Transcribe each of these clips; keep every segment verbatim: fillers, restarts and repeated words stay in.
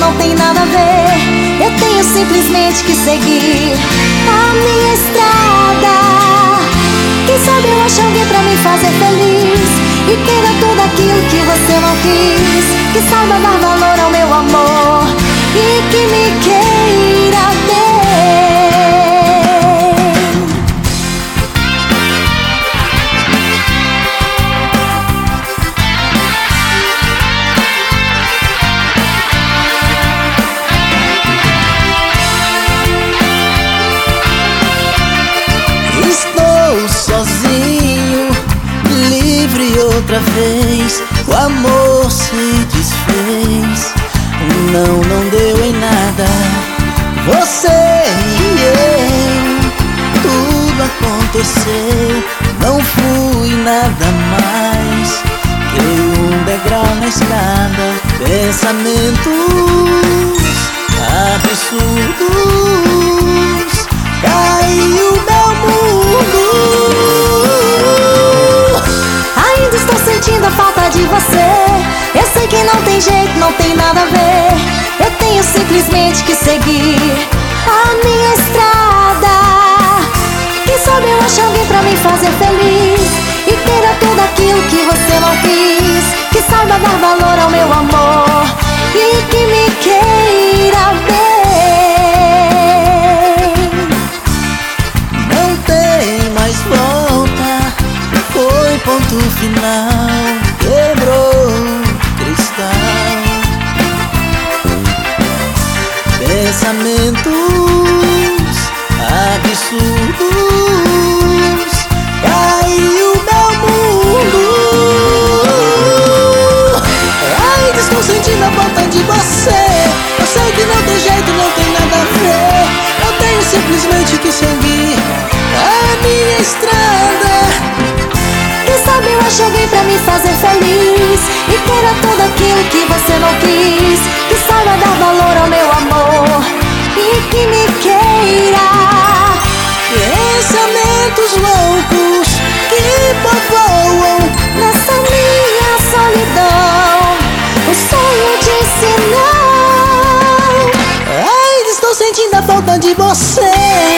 não tem nada a ver. Eu tenho simplesmente que seguir a minha estrada. Quem sabe eu acho alguém pra me fazer feliz e queira tudo aquilo que você não quis. Que saiba dar valor ao meu amor e que me queira bem. Estou sozinho, livre outra vez. O amor se desfez, não, não deu em nada. Você e eu, tudo aconteceu. Não fui nada mais que um degrau na escada. Pensamentos absurdos, caiu meu mundo. Ainda estou sentindo a falta de você. Eu sei que não tem jeito, não tem nada a ver. Eu tenho simplesmente que seguir a minha estrada. Quem sabe eu acho alguém pra me fazer feliz e queira tudo aquilo que você não quis. Que saiba dar valor ao meu amor e que me queira bem. Não tem mais volta, foi ponto final, quebrou cristal. Pensamentos absurdos, caiu meu mundo. Ainda estou sentindo a falta de você. Eu sei que não tem jeito, não tem nada a ver. Eu tenho simplesmente que seguir a minha estrada. Quem sabe eu acho alguém pra me fazer feliz e queira tudo aquilo que você não quis. Que saiba dar valor ao meu amor e que me queira. Pensamentos loucos que povoam Nessa minha solidão, o sonho disse não. ainda estou sentindo a falta de você.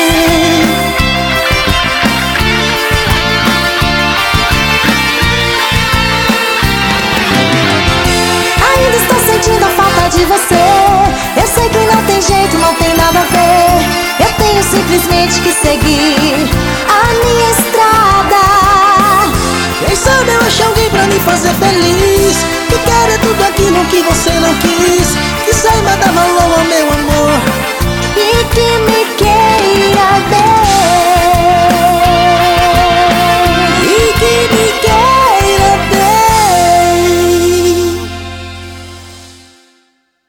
Ainda estou sentindo a falta de você. Eu sei que não tem jeito, não tem nada a ver. Eu tenho simplesmente que seguir a minha estrada. Quem sabe eu acho alguém pra me fazer feliz, que quer é tudo aquilo que você não quis.